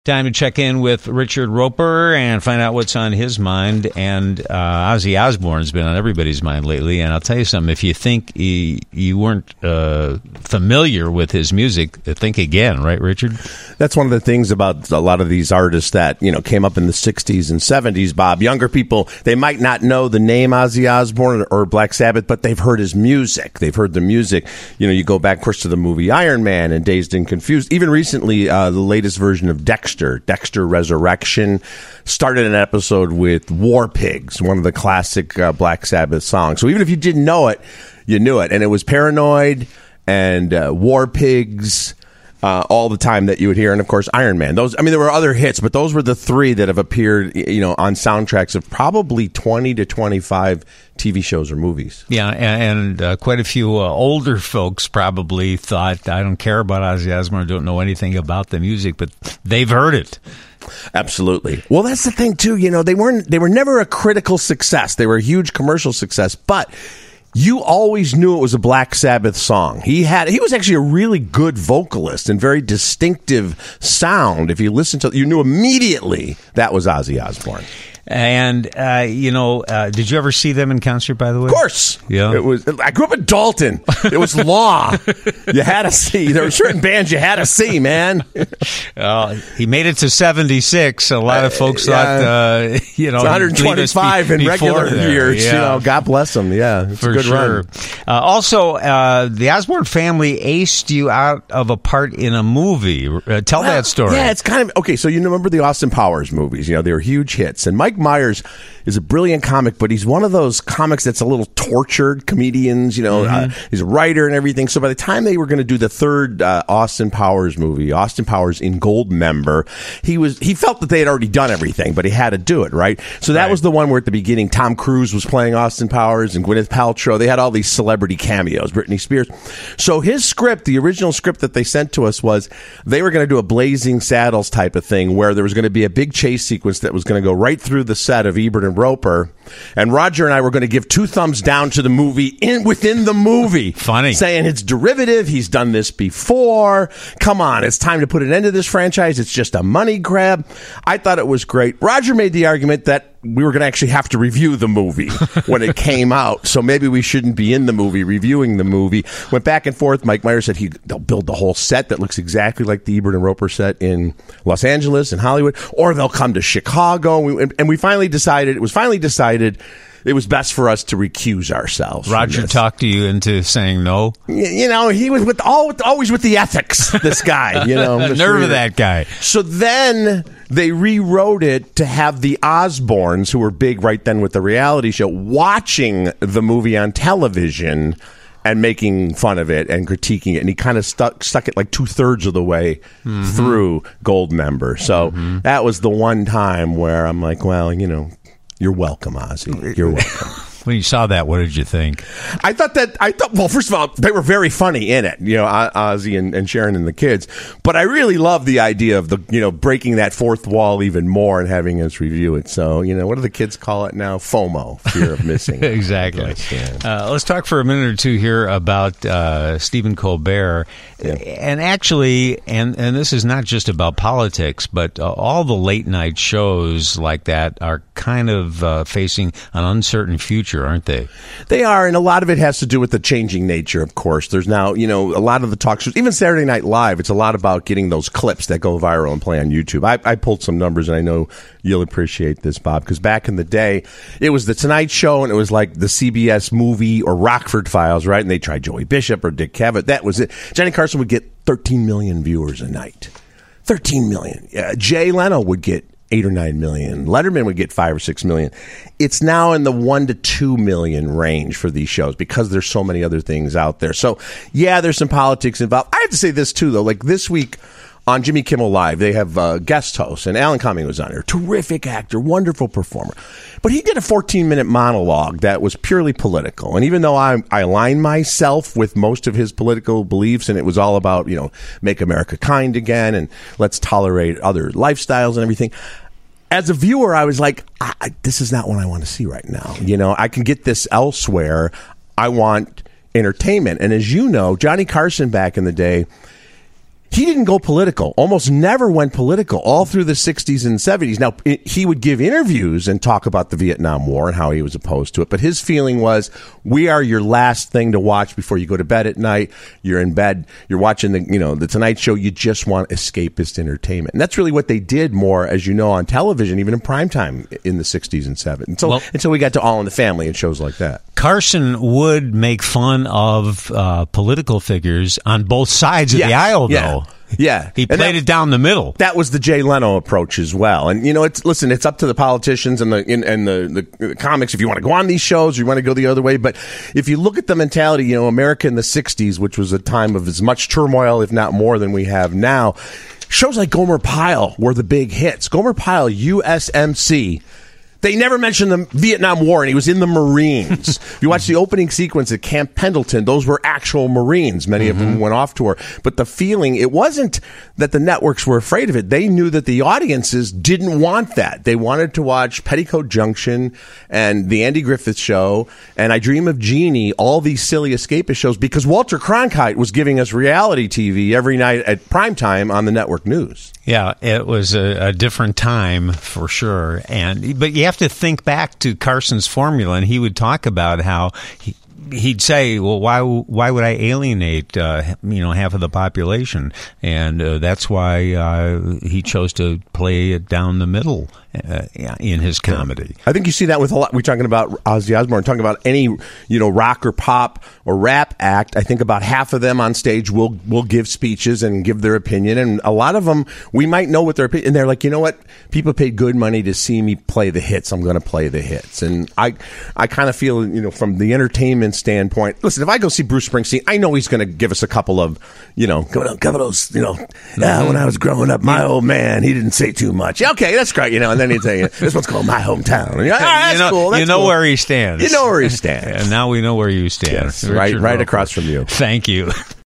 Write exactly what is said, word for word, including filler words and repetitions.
Time to check in with Richard Roeper and find out what's on his mind. And uh, Ozzy Osbourne's been on everybody's mind lately. And I'll tell you something, if you think he, you weren't uh, familiar with his music, think again, right, Richard? That's one of the things about a lot of these artists that, you know, came up in the sixties and seventies, Bob. Younger people, they might not know the name Ozzy Osbourne or Black Sabbath, but they've heard his music. They've heard the music. You know, you go back, of course, to the movie Iron Man and Dazed and Confused. Even recently, uh, the latest version of Dexter. Dexter, Dexter Resurrection, started an episode with War Pigs, one of the classic uh, Black Sabbath songs. So even if you didn't know it, you knew it. And it was Paranoid and uh, War Pigs uh, all the time that you would hear. And, of course, Iron Man. Those, I mean, there were other hits, but those were the three that have appeared, you know, on soundtracks of probably twenty to twenty-five T V shows or movies. Yeah, and, and uh, quite a few uh, older folks probably thought, I don't care about Ozzy Osbourne, don't know anything about the music, but they've heard it. Absolutely. Well, that's the thing, too. You know, they weren't, they were never a critical success. They were a huge commercial success, but you always knew it was a Black Sabbath song. He had, he was actually a really good vocalist and very distinctive sound. If you listen to, you knew immediately that was Ozzy Osbourne. And, uh, you know, uh, did you ever see them in concert, by the way? Of course. Yeah. It was, I grew up in Dalton. It was law. You had to see. There were certain bands you had to see, man. Uh, he made it to seventy-six. A lot of folks uh, thought, uh, you know, it's one hundred twenty-five be- in regular there. years. Yeah. You know, God bless them. Yeah, it's For a good sure. run. Uh, also, uh, the Osbourne family aced you out of a part in a movie. Uh, tell well, that story. Yeah, it's kind of, okay, so you remember the Austin Powers movies. You know, they were huge hits. And Mike Myers is a brilliant comic, but he's one of those comics that's a little tortured comedians. You know, mm-hmm. uh, he's a writer and everything. So by the time they were going to do the third uh, Austin Powers movie, Austin Powers in Goldmember, he was he felt that they had already done everything, but he had to do it, right? So that right. was the one where at the beginning Tom Cruise was playing Austin Powers and Gwyneth Paltrow. They had all these celebrity cameos, Britney Spears. So his script, the original script that they sent to us was they were going to do a Blazing Saddles type of thing where there was going to be a big chase sequence that was going to go right through the set of Ebert and Roeper, and Roger and I were going to give two thumbs down to the movie in within the movie. Funny. Saying it's derivative, he's done this before, come on, it's time to put an end to this franchise, it's just a money grab. I thought it was great. Roger made the argument that we were going to actually have to review the movie when it came out, so maybe we shouldn't be in the movie reviewing the movie. Went back and forth. Mike Myers said he they'll build the whole set that looks exactly like the Ebert and Roeper set in Los Angeles and Hollywood, or they'll come to Chicago. We, and we finally decided, it was finally decided it was best for us to recuse ourselves. Roger talked to you into saying no? You, you know, he was with all, always with the ethics, this guy. You know, the nerve of that guy. So then they rewrote it to have the Osbournes, who were big right then with the reality show, watching the movie on television and making fun of it and critiquing it. And he kind of stuck stuck it like two-thirds of the way mm-hmm. through Goldmember. So mm-hmm. that was the one time where I'm like, well, you know, you're welcome, Ozzy. You're welcome. When you saw that, what did you think? I thought that, I thought, well, first of all, they were very funny in it, you know, Ozzy and, and Sharon and the kids. But I really love the idea of the, you know, breaking that fourth wall even more and having us review it. So, you know, what do the kids call it now? FOMO, fear of missing. Exactly. Guess, yeah. uh, let's talk for a minute or two here about uh, Stephen Colbert. Yeah. And actually, and, and this is not just about politics, but uh, all the late night shows like that are kind of uh, facing an uncertain future, aren't they? They are, and a lot of it has to do with the changing nature, of course. There's now, you know, a lot of the talk shows, even Saturday Night Live, it's a lot about getting those clips that go viral and play on YouTube. I, I pulled some numbers, and I know you'll appreciate this, Bob, because back in the day, it was The Tonight Show, and it was like the C B S movie or Rockford Files, right? And they tried Joey Bishop or Dick Cavett. That was it. Johnny Carson would get thirteen million viewers a night. thirteen million. Uh, Jay Leno would get eight or nine million. Letterman would get five or six million. It's now in the one to two million range for these shows because there's so many other things out there. So, yeah, there's some politics involved. I have to say this, too, though. Like this week on Jimmy Kimmel Live, they have uh, guest hosts, and Alan Cumming was on there. Terrific actor, wonderful performer. But he did a fourteen-minute monologue that was purely political. And even though I, I align myself with most of his political beliefs, and it was all about, you know, make America kind again and let's tolerate other lifestyles and everything, as a viewer, I was like, I, I, this is not what I want to see right now. You know, I can get this elsewhere. I want entertainment. And as you know, Johnny Carson back in the day, he didn't go political, almost never went political all through the sixties and seventies. Now, it, he would give interviews and talk about the Vietnam War and how he was opposed to it. But his feeling was, we are your last thing to watch before you go to bed at night. You're in bed. You're watching the, you know, the Tonight Show. You just want escapist entertainment. And that's really what they did more, as you know, on television, even in primetime in the sixties and seventies. Until, well, until we got to All in the Family and shows like that. Carson would make fun of uh, political figures on both sides of yeah, the aisle, yeah. though. Yeah, he played that, it down the middle. That was the Jay Leno approach as well. And you know, it's listen, it's up to the politicians and the in, and the, the, the comics if you want to go on these shows or you want to go the other way. But if you look at the mentality, you know, America in the sixties, which was a time of as much turmoil, if not more, than we have now. Shows like Gomer Pyle were the big hits. Gomer Pyle, U S M C. They never mentioned the Vietnam War, and he was in the Marines. If you watch the opening sequence at Camp Pendleton, those were actual Marines. Many mm-hmm. of them went off tour. But the feeling, it wasn't that the networks were afraid of it. They knew that the audiences didn't want that. They wanted to watch Petticoat Junction and The Andy Griffith Show and I Dream of Jeannie, all these silly escapist shows, because Walter Cronkite was giving us reality T V every night at primetime on the network news. Yeah, it was a, a different time for sure. And but you have to think back to Carson's formula, and he would talk about how he, he'd say, "Well, why why would I alienate uh, you know half of the population?" And uh, that's why uh, he chose to play it down the middle uh, in his comedy. I think you see that with a lot. We're talking about Ozzy Osbourne, talking about any you know rock or pop or rap act. I think about half of them on stage will will give speeches and give their opinion, and a lot of them we might know what their opinion. And they're like, you know what, people paid good money to see me play the hits. I'm going to play the hits, and I I kind of feel you know from the entertainment standpoint. Listen, if I go see Bruce Springsteen, I know he's going to give us a couple of you know couple of those you know mm-hmm. uh, when I was growing up, my old man he didn't say too much. Okay, that's great, you know, and then he'd say this one's called My Hometown. And you're like, oh, that's you know, cool. That's you know cool. where he stands. You know where he stands. And now we know where you stand. Yes, right, right across from you. Thank you.